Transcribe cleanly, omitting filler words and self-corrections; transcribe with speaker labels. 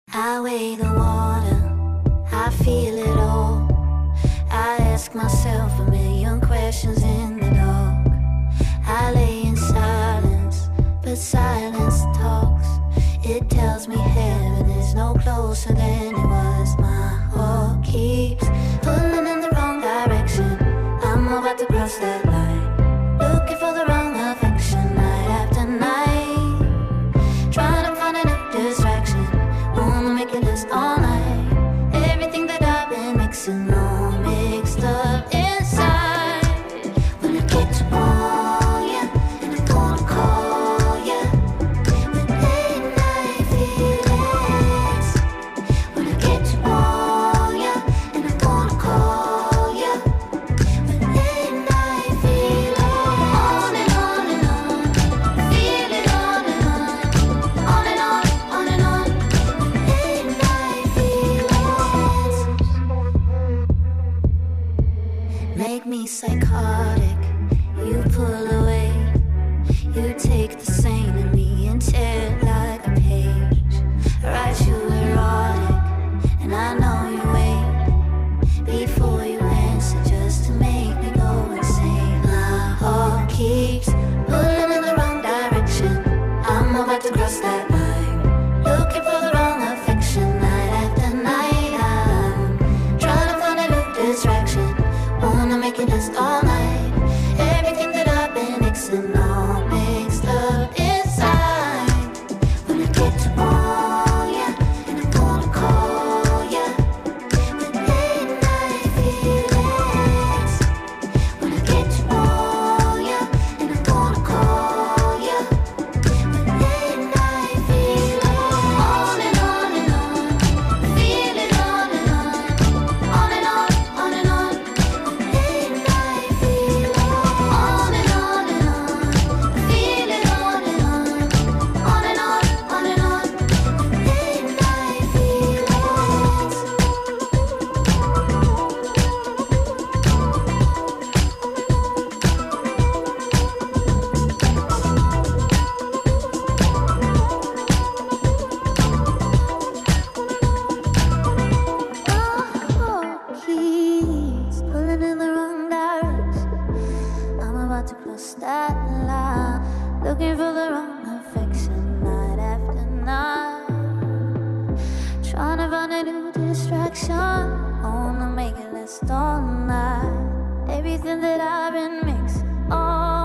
Speaker 1: I weigh the water, I feel it all. I ask myself a million questions in the dark. I lay in silence, but silence talks. It tells me heaven is no closer than it was. My heart keeps pulling in the wrong direction. I'm about to cross that line, looking for the wrong affection night after night. Trying to find a new distraction, wanna make it last all night. Everything that I've been mixing all mixed up inside. When I get to want ya, and I'm gonna call ya with late night feelings. When I get to want ya, and I'm gonna call ya with late night feelings. On and on and on, feel it on and on and on, on and on. Late night feelings make me psychotic. You pull away, you take the sane in me and tear it like a page. Write you erotic, and I know you wait before you answer just to make me go insane. My heart keeps pulling in the wrong direction. I'm about to cross that line, looking for the wrong affection night after night. I'm trying to find a new distraction, wanna make it last all night. Everything that I've been mixing all mixed up inside. When I get to want ya, and I'm gonna call ya with late night feelings. When I get to want ya, and I'm gonna call ya with late night feelings. On and on and on, feel it on and on and on, on and on. Late night feelings. On and on and on, feel it on and on and on, on and on. Late night feelings. Keys pulling in the wrong direction. I'm about to cross that line, looking for the wrong affection night after night. Trying to find a new distraction, wanna make it last all night. Everything that I've been mixing all